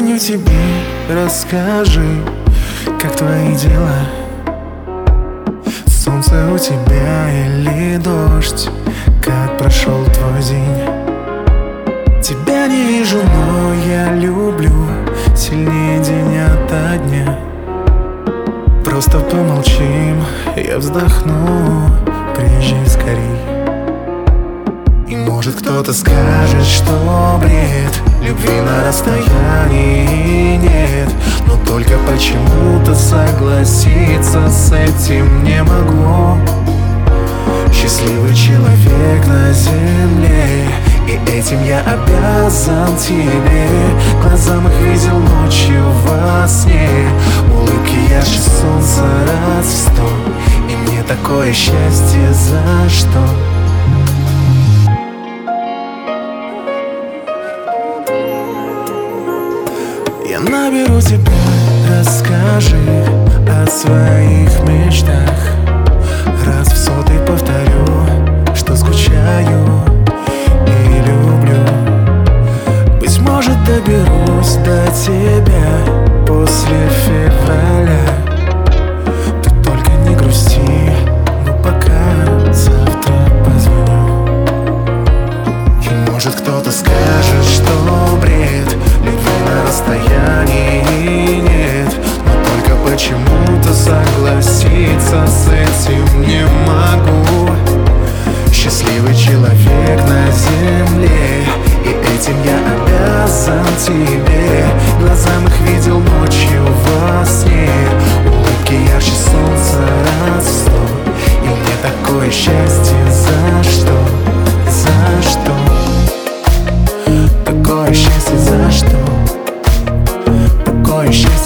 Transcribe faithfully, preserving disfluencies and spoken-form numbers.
звоню тебе, расскажи, как твои дела? Солнце у тебя или дождь? Как прошел твой день? Тебя не вижу, но я люблю сильнее день ото дня. Просто помолчим, я вздохну, приезжай скорей. И может кто-то скажет, что бред, любви на расстоянии нет. Но только почему-то согласиться с этим не могу. Счастливый человек на земле, и этим я обязан тебе. Глазам их видел ночью во сне, улыбки ярче солнца раз в сто. И мне такое счастье за что? Я наберу тебя, расскажи о своих мечтах. Раз в сотый повторю, что скучаю и люблю. Быть может, доберусь до тебя после февраля. Ты только не грусти, но пока завтра позвоню. И может кто-то скажет, что бред, любви на расстоянии нет. Но только почему-то согласиться с этим не могу. Счастливый человек на земле, и этим я обязан тебе. Глазам их видел ночью во сне, улыбки ярче солнца раз в сто. И мне такое счастье за что? За что? Такое счастье за что? Такое счастье